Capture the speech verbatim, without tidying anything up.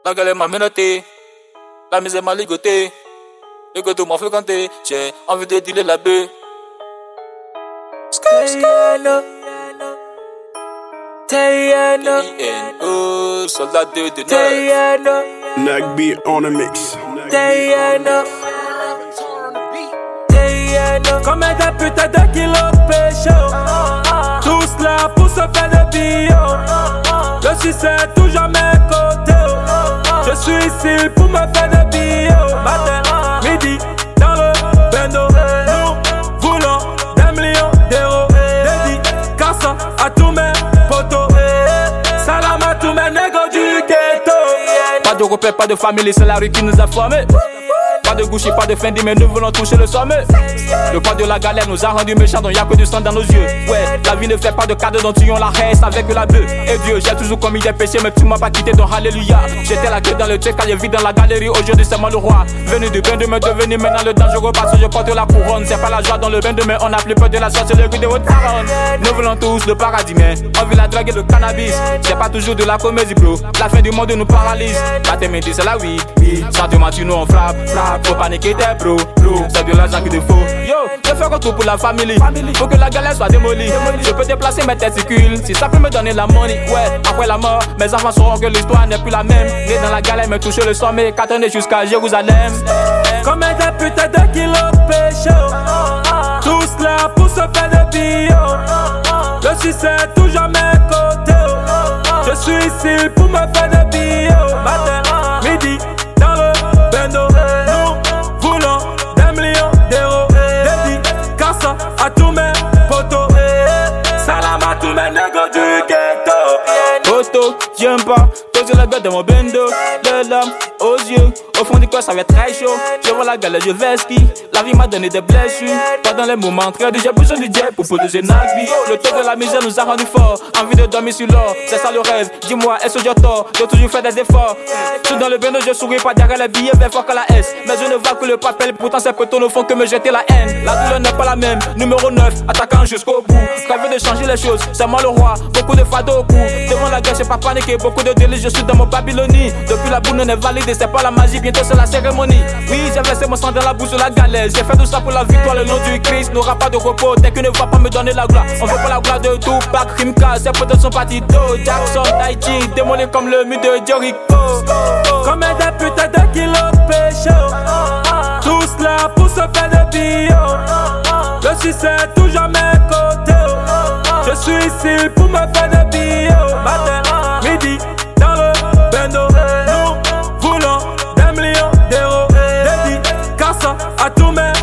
La galère m'a menotté, la misère m'a ligoté. Le gâteau m'a fréquenté, j'ai envie de dealer la bœuf. Tayano, Tayano, Oh, soldat de de neuf. Tayano, Nagby on the mix. Tayano, Tayano. Combien de putains de kilos pécho? Tous là pour se faire de bio. Je suis seul, toujours à mes côtés. Je suis ici pour me faire de bio. Matin, midi, dans le bendo. Nous voulons des millions d'euros. Dédicace à tous mes potos. Salam à tous mes négos du ghetto. Pas de repère, pas de famille, c'est la rue qui nous a formés. Pas de gauche, pas de fin mais nous voulons toucher le sommet. Le poids de la galère nous a rendu méchants, donc y'a que du sang dans nos yeux. Ouais, la vie ne fait pas de cadeaux, donc tu en la reste avec la bœuf. Et Dieu, j'ai toujours commis des péchés, mais tu m'as pas quitté, donc alléluia. J'étais la queue dans le check, quand j'ai vu dans la galerie, aujourd'hui c'est moi le roi. Venu du bain de me devenir maintenant le dangereux, parce que je porte la couronne. C'est pas la joie dans le bain de mai, on a plus peur de la sorcellerie de haute pharaon. Nous voulons tous le paradis, mais on veut la drogue et le cannabis. C'est pas toujours de la comédie, bro. La fin du monde nous paralyse. L'après-midi c'est la weed, sentiment tu nous on frappe, frappe. Faut paniquer tes bro, bro. C'est de l'argent qui te faut. Yo, je fais retour pour la famille. Faut que la galère soit démolie. Je peux déplacer mes testicules si ça peut me donner la money. Ouais, après la mort, mes enfants sauront que l'histoire n'est plus la même. Né dans la galère, mais toucher le sommet, cartonné jusqu'à Jérusalem. Combien de putains de kilos pécho? Tous là pour se faire de bio. Je suis seul, toujours à mes côtés. Je suis ici pour me faire de bio. Matin, midi, dans le bendo. Nous voulons des millions d'euros. Dédicace à tous mes potos. Salam à tous mes négos du ghetto. Poteau, j'aime pas poser la gueule de mon bendo. De l'âme aux yeux, au fond du corps ça va être très chaud. Je vois la galère, je vais ski. La vie m'a donné des blessures. Pendant les moments très durs, j'ai besoin du jet pour protéger Nagby. Le taux de la misère nous a rendu fort. Envie de dormir sur l'or, c'est ça le rêve. Dis-moi, est-ce que j'ai tort de toujours faire des efforts? Je suis dans le bendo, je souris pas derrière les billets, vers fort que la S. Mais je ne vois que le papel, pourtant ces poteaux ne font que me jeter la haine. La douleur n'est pas la même, numéro neuf, attaquant jusqu'au bout. Rêve de changer les choses, c'est moi le roi. Beaucoup de fardeaux au cou. Devant la guerre, j'ai pas paniqué, beaucoup de délits, je suis dans mon Babylonie. Depuis la boue non est validée, c'est pas la magie, bientôt c'est la cérémonie. Oui, j'ai versé mon sang dans la bouche de la galère. J'ai fait tout ça pour la victoire, le nom du Christ n'aura pas de repos. Dès qu'il ne va pas me donner la gloire, on veut pas la gloire de Tupac, Rimka, ses potes sont partis d'eau. Jackson, Tahiti, démoli comme le mur de Jericho. Combien de putains de kilos pécho? Tous là pour se faire de bio. Je suis seul, toujours à mes côtés. Je suis ici pour me faire de bio. Matin, midi, dans le bendo. Nous voulons des millions d'euros. Dédicace à tous mes